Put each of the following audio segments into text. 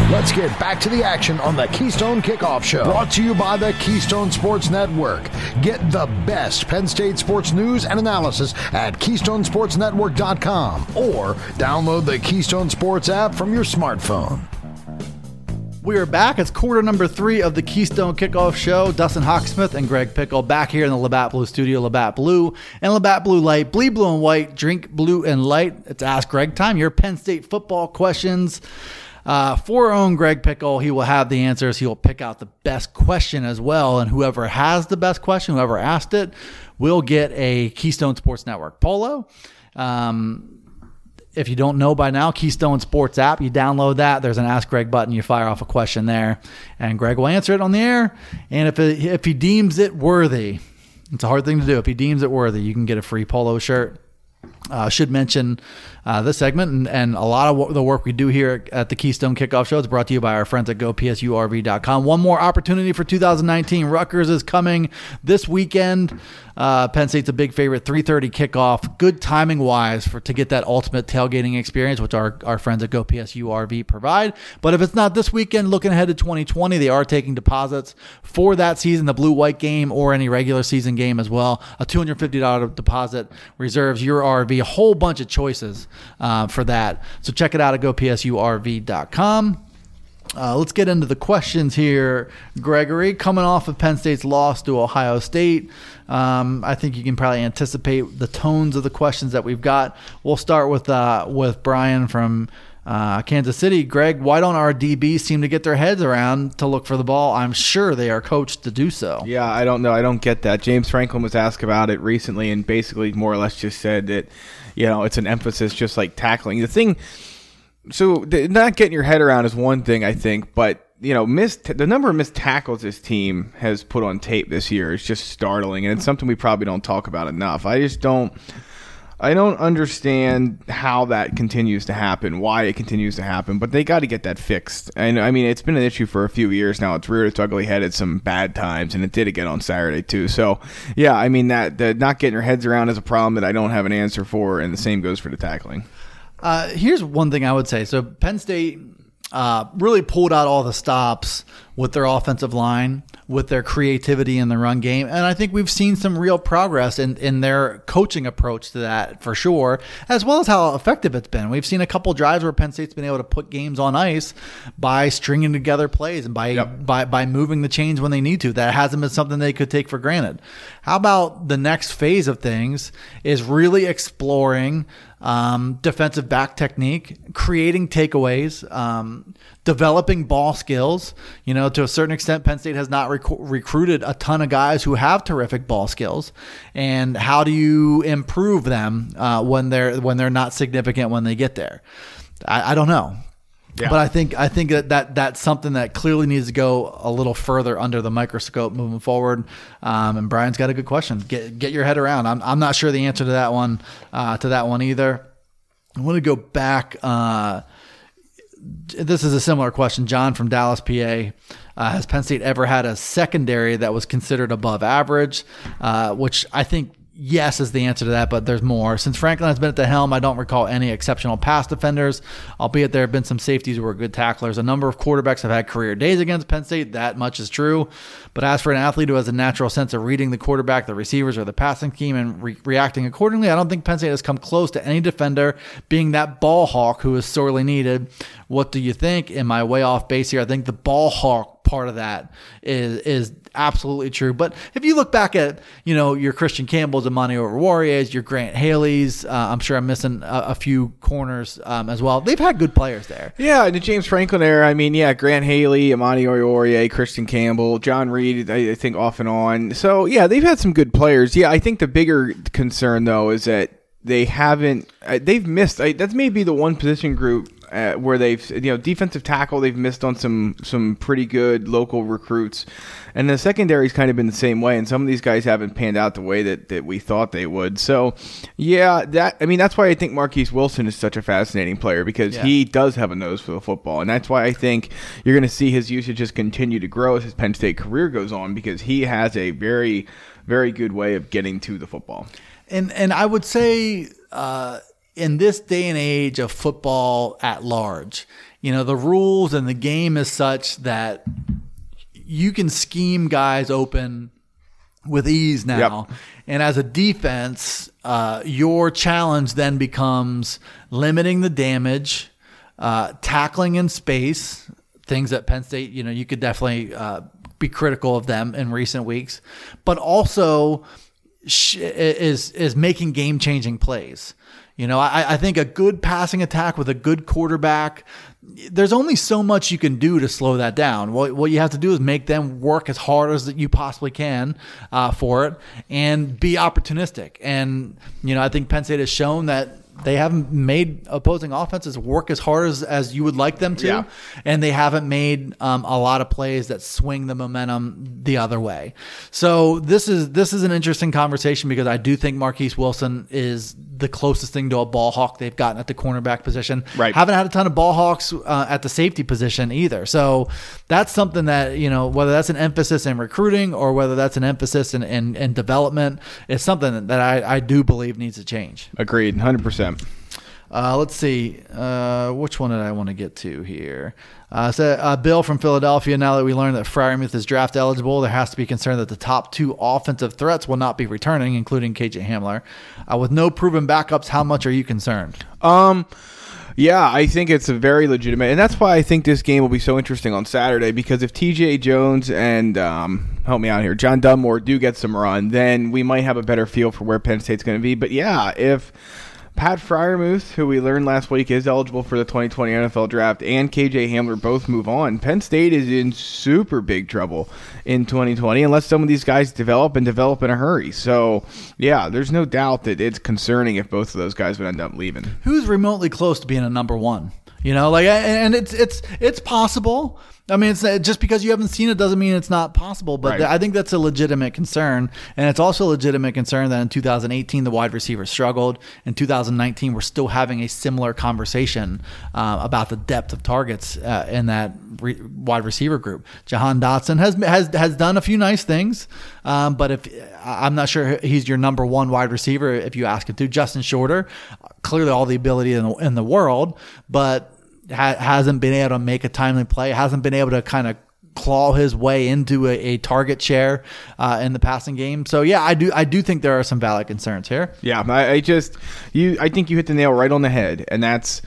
Let's get back to the action on the Keystone Kickoff Show. Brought to you by the Keystone Sports Network. Get the best Penn State sports news and analysis at KeystonesportsNetwork.com or download the Keystone Sports app from your smartphone. We are back. It's quarter number 3 of the Keystone Kickoff Show. Dustin Hawksmith and Greg Pickle back here in the Labatt Blue studio. Labatt Blue and Labatt Blue Light. Bleed blue and white. Drink blue and light. It's Ask Greg time. Your Penn State football questions. For our own Greg Pickle, he will have the answers. He will pick out the best question as well. And whoever has the best question, whoever asked it, will get a Keystone Sports Network polo. If you don't know by now, Keystone Sports app, you download that. There's an Ask Greg button. You fire off a question there, and Greg will answer it on the air. And if he deems it worthy, it's a hard thing to do. If he deems it worthy, you can get a free polo shirt. Should mention this segment and a lot of the work we do here at the Keystone Kickoff Show is brought to you by our friends at GoPSURV.com. One more opportunity for 2019. Rutgers is coming this weekend. Penn State's a big favorite. 3:30 kickoff. Good timing wise to get that ultimate tailgating experience, which our friends at GoPSURV provide. But if it's not this weekend, looking ahead to 2020, they are taking deposits for that season, the blue-white game or any regular season game as well. A $250 deposit reserves your RV. A whole bunch of choices for that. So check it out at GoPSURV.com. Let's get into the questions here, Gregory. Coming off of Penn State's loss to Ohio State, I think you can probably anticipate the tones of the questions that we've got. We'll start with Brian from Kansas City. Greg, why don't our DBs seem to get their heads around to look for the ball? I'm sure they are coached to do so. Yeah, I don't know. I don't get that. James Franklin was asked about it recently and basically more or less just said that, it's an emphasis just like tackling. The thing, so not getting your head around is one thing, I think, but the number of missed tackles this team has put on tape this year is just startling, and it's something we probably don't talk about enough. I don't understand how that continues to happen, why it continues to happen, but they got to get that fixed. And I mean, it's been an issue for a few years now. It's reared its ugly head at some bad times, and it did again on Saturday too. So, yeah, I mean, that not getting your heads around is a problem that I don't have an answer for, and the same goes for the tackling. Here's one thing I would say. So Penn State really pulled out all the stops with their offensive line, with their creativity in the run game. And I think we've seen some real progress in their coaching approach to that for sure, as well as how effective it's been. We've seen a couple drives where Penn State's been able to put games on ice by stringing together plays and by moving the chains when they need to. That hasn't been something they could take for granted. How about the next phase of things is really exploring defensive back technique, creating takeaways, developing ball skills. To a certain extent, Penn State has not recruited a ton of guys who have terrific ball skills. And how do you improve them when they're not significant when they get there? I don't know. Yeah. But I think that's something that clearly needs to go a little further under the microscope moving forward. And Brian's got a good question. Get your head around. I'm not sure the answer to that one either. I want to go back. This is a similar question. John from Dallas, PA. Has Penn State ever had a secondary that was considered above average? Which I think yes is the answer to that, but there's more. Since Franklin has been at the helm, I don't recall any exceptional pass defenders, albeit there have been some safeties who were good tacklers. A number of quarterbacks have had career days against Penn State. That much is true. But as for an athlete who has a natural sense of reading the quarterback, the receivers, or the passing scheme and reacting accordingly, I don't think Penn State has come close to any defender being that ball hawk who is sorely needed. What do you think? Am I way off base here? I think the ball hawk part of that is absolutely true. But if you look back at, your Christian Campbell's, Amani Oruware's, your Grant Haley's, I'm sure I'm missing a few corners as well. They've had good players there. Yeah, in the James Franklin era, I mean, Grant Haley, Amani Oruware, Christian Campbell, John Reed, I think off and on. So, yeah, they've had some good players. Yeah, I think the bigger concern, though, is that they've missed. That's maybe the one position group where they've, defensive tackle, they've missed on some pretty good local recruits. And the secondary's kind of been the same way, and some of these guys haven't panned out the way that we thought they would. So, yeah, that's why I think Marquise Wilson is such a fascinating player, because he does have a nose for the football. And that's why I think you're going to see his usage just continue to grow as his Penn State career goes on, because he has a very, very good way of getting to the football. And I would say in this day and age of football at large, the rules and the game is such that you can scheme guys open with ease now. Yep. And as a defense, your challenge then becomes limiting the damage, tackling in space, things that Penn State, you could definitely be critical of them in recent weeks, but also is making game-changing plays. I think a good passing attack with a good quarterback, there's only so much you can do to slow that down. What you have to do is make them work as hard as you possibly can for it and be opportunistic. And, I think Penn State has shown that they haven't made opposing offenses work as hard as you would like them to. Yeah. And they haven't made a lot of plays that swing the momentum the other way. So this is an interesting conversation because I do think Marquise Wilson is the closest thing to a ball hawk they've gotten at the cornerback position. Right. Haven't had a ton of ball hawks at the safety position either. So that's something that, whether that's an emphasis in recruiting or whether that's an emphasis in development, it's something that I do believe needs to change. Agreed, 100%. Let's see. Which one did I want to get to here? Bill from Philadelphia, now that we learned that Freiermuth is draft eligible, there has to be concern that the top 2 offensive threats will not be returning, including KJ Hamler. With no proven backups, how much are you concerned? Yeah, I think it's a very legitimate, and that's why I think this game will be so interesting on Saturday, because if TJ Jones and, help me out here, John Dunmore do get some run, then we might have a better feel for where Penn State's going to be. But yeah, if Pat Freiermuth, who we learned last week is eligible for the 2020 NFL Draft, and KJ Hamler both move on, Penn State is in super big trouble in 2020 unless some of these guys develop in a hurry. So, yeah, there's no doubt that it's concerning if both of those guys would end up leaving. Who's remotely close to being a number one? And it's possible. I mean, it's just because you haven't seen it doesn't mean it's not possible, but Right. I think that's a legitimate concern. And it's also a legitimate concern that in 2018, the wide receivers struggled. In 2019, we're still having a similar conversation about the depth of targets in that wide receiver group. Jahan Dotson has done a few nice things, but if I'm not sure he's your number one wide receiver if you ask him to. Justin Shorter, clearly all the ability in the world, but hasn't been able to make a timely play, hasn't been able to kind of claw his way into a target share in the passing game. So yeah, I do think there are some valid concerns here. Yeah, I think you hit the nail right on the head, and that's,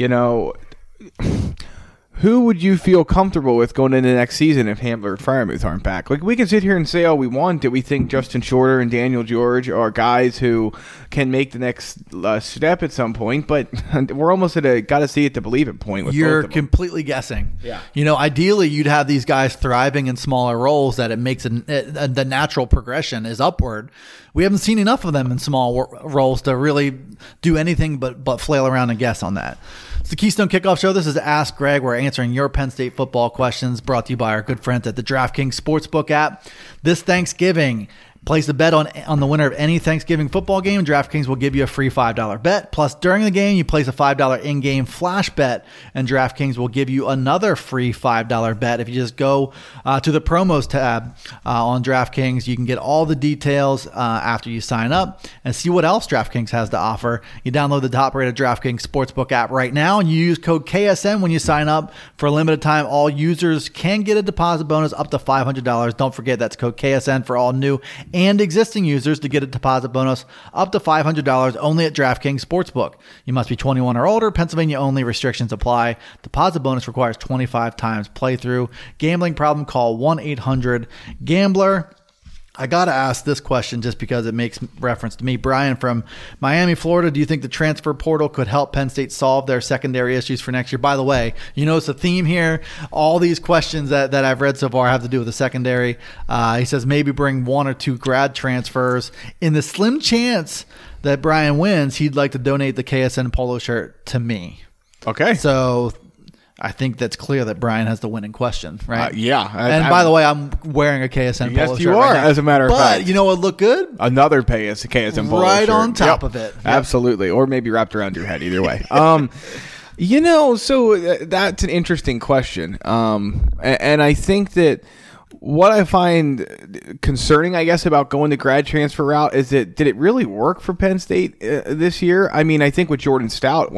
who would you feel comfortable with going into the next season if Hamler and Freiermuth aren't back? Like, we can sit here and say all we want that we think Justin Shorter and Daniel George are guys who can make the next step at some point, but we're almost at a gotta see it to believe it point with You're both of them. completely guessing. Yeah. Ideally you'd have these guys thriving in smaller roles that it makes the natural progression is upward. We haven't seen enough of them in small roles to really do anything but flail around and guess on that. It's the Keystone Kickoff Show. This is Ask Greg. We're answering your Penn State football questions, brought to you by our good friends at the DraftKings Sportsbook app. This Thanksgiving, place a bet on the winner of any Thanksgiving football game. DraftKings will give you a free $5 bet. Plus, during the game, you place a $5 in-game flash bet, and DraftKings will give you another free $5 bet. If you just go to the promos tab on DraftKings, you can get all the details after you sign up and see what else DraftKings has to offer. You download the top-rated DraftKings Sportsbook app right now, and you use code KSN when you sign up. For a limited time, all users can get a deposit bonus up to $500. Don't forget, that's code KSN for all new and existing users to get a deposit bonus up to $500 only at DraftKings Sportsbook. You must be 21 or older. Pennsylvania only. Restrictions apply. Deposit bonus requires 25 times playthrough. Gambling problem? Call 1-800-GAMBLER. I got to ask this question just because it makes reference to me. Brian from Miami, Florida, do you think the transfer portal could help Penn State solve their secondary issues for next year? By the way, you notice a theme here. All these questions that I've read so far have to do with the secondary. He says maybe bring 1 or 2 grad transfers. In the slim chance that Brian wins, he'd like to donate the KSN polo shirt to me. Okay. So I think that's clear that Brian has the winning question, right? Yeah. And by the way, I'm wearing a KSN polo shirt. Yes, you are, right now. as a matter of fact. But you know what look good? Another KSN polo Right shirt. on top of it. Yep. Absolutely. Or maybe wrapped around your head, either way. So that's an interesting question. And I think that What I find concerning, I guess, about going the grad transfer route is that did it really work for Penn State this year? I mean, I think with Jordan Stout,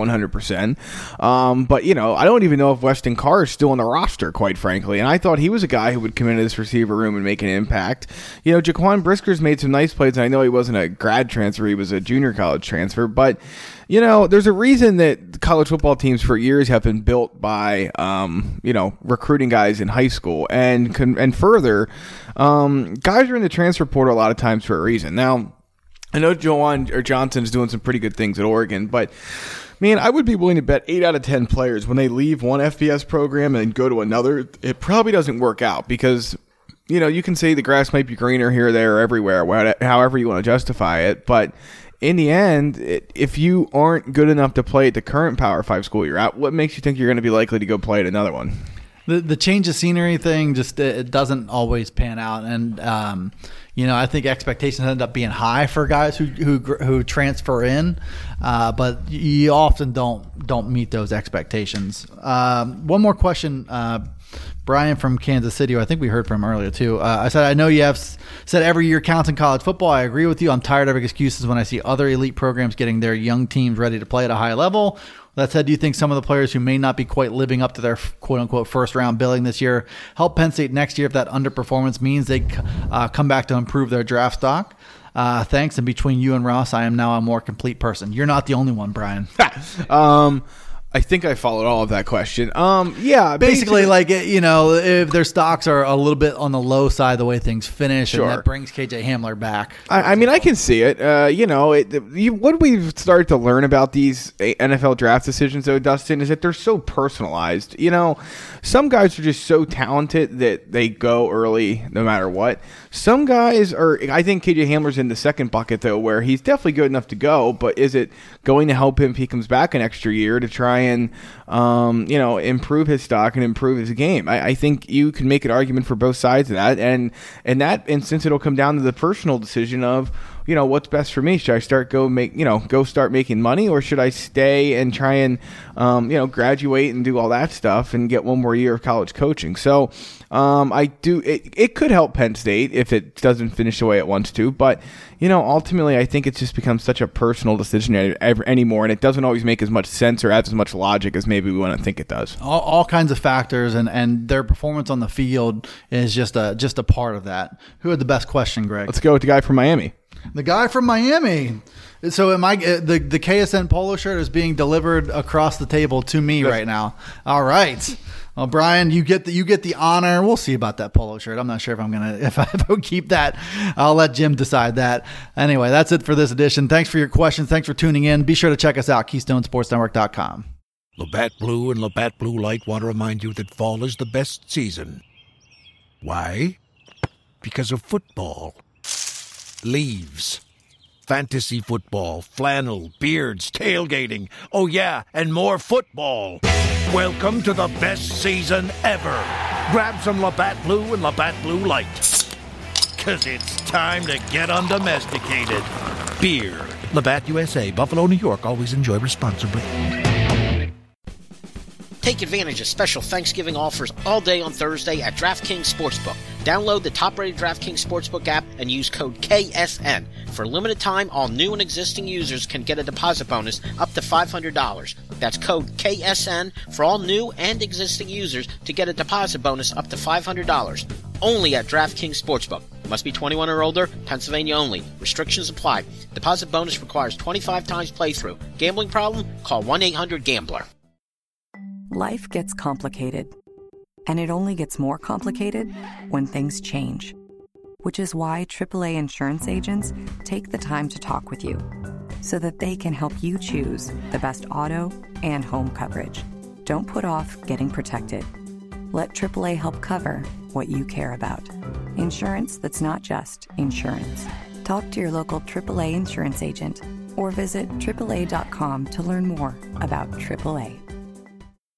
100%. But, I don't even know if Weston Carr is still on the roster, quite frankly. And I thought he was a guy who would come into this receiver room and make an impact. Jaquan Brisker's made some nice plays, and I know he wasn't a grad transfer. He was a junior college transfer. But, there's a reason that college football teams for years have been built by, recruiting guys in high school. And further, guys are in the transfer portal a lot of times for a reason. Now, I know Johnson's doing some pretty good things at Oregon, but man, I would be willing to bet 8 out of 10 players when they leave one FBS program and go to another, it probably doesn't work out because, you can say the grass might be greener here, there, everywhere, however you want to justify it, but in the end, if you aren't good enough to play at the current Power 5 school you're at, what makes you think you're going to be likely to go play at another one? The change of scenery thing just it doesn't always pan out, and I think expectations end up being high for guys who transfer in, but you often don't meet those expectations. One more question, Brian from Kansas City, who I think we heard from earlier too. I said, I know you have said every year counts in college football. I agree with you. I'm tired of excuses when I see other elite programs getting their young teams ready to play at a high level. That said, do you think some of the players who may not be quite living up to their quote-unquote first-round billing this year help Penn State next year if that underperformance means they come back to improve their draft stock? Thanks. And between you and Ross, I am now a more complete person. You're not the only one, Brian. I think I followed all of that question. Yeah, basically, if their stocks are a little bit on the low side, the way things finish, sure. And that brings KJ Hamler back. I mean, I can see it. What we've started to learn about these NFL draft decisions, though, Dustin, is that they're so personalized. Some guys are just so talented that they go early no matter what. Some guys are. I think KJ Hamler's in the second bucket, though, where he's definitely good enough to go, but is it going to help him if he comes back an extra year to try and improve his stock and improve his game? I think you can make an argument for both sides of that, and in that instance, it'll come down to the personal decision of what's best for me. Should I start making money, or should I stay and try and graduate and do all that stuff and get one more year of college coaching? So it could help Penn State if it doesn't finish the way it wants to, but ultimately I think it's just become such a personal decision anymore, and it doesn't always make as much sense or have as much logic as maybe we want to think it does. All kinds of factors, and their performance on the field is just a part of that. Who had the best question, Greg? Let's go with the guy from Miami. The guy from Miami. So the KSN polo shirt is being delivered across the table to me right now. All right. Well, Brian, you get the honor. We'll see about that polo shirt. I'm not sure if I will keep that. I'll let Jim decide that. Anyway, that's it for this edition. Thanks for your questions. Thanks for tuning in. Be sure to check us out, KeystoneSportsNetwork.com. Labatt Blue and Labatt Blue Light want to remind you that fall is the best season. Why? Because of football. Leaves. Fantasy football, flannel, beards, tailgating. Oh yeah, and more football. Welcome to the best season ever. Grab some Labatt Blue and Labatt Blue Light. 'Cause it's time to get undomesticated. Beer. Labatt USA, Buffalo, New York. Always enjoy responsibly. Take advantage of special Thanksgiving offers all day on Thursday at DraftKings Sportsbook. Download the top-rated DraftKings Sportsbook app and use code KSN. For a limited time, all new and existing users can get a deposit bonus up to $500. That's code KSN for all new and existing users to get a deposit bonus up to $500. Only at DraftKings Sportsbook. Must be 21 or older, Pennsylvania only. Restrictions apply. Deposit bonus requires 25 times playthrough. Gambling problem? Call 1-800-GAMBLER. Life gets complicated, and it only gets more complicated when things change, which is why AAA insurance agents take the time to talk with you so that they can help you choose the best auto and home coverage. Don't put off getting protected. Let AAA help cover what you care about. Insurance that's not just insurance. Talk to your local AAA insurance agent or visit AAA.com to learn more about AAA.